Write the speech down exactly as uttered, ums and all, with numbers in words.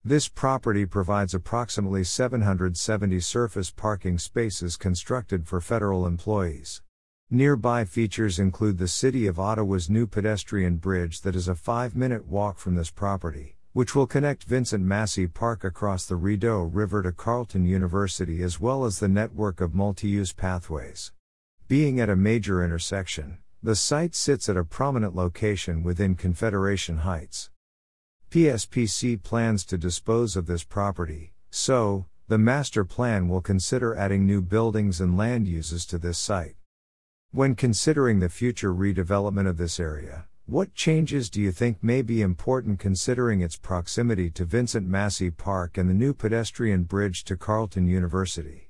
This property provides approximately seven hundred seventy surface parking spaces constructed for federal employees. Nearby features include the City of Ottawa's new pedestrian bridge that is a five-minute walk from this property, which will connect Vincent Massey Park across the Rideau River to Carleton University, as well as the network of multi-use pathways. Being at a major intersection, the site sits at a prominent location within Confederation Heights. P S P C plans to dispose of this property, so, the master plan will consider adding new buildings and land uses to this site. When considering the future redevelopment of this area, what changes do you think may be important considering its proximity to Vincent Massey Park and the new pedestrian bridge to Carleton University?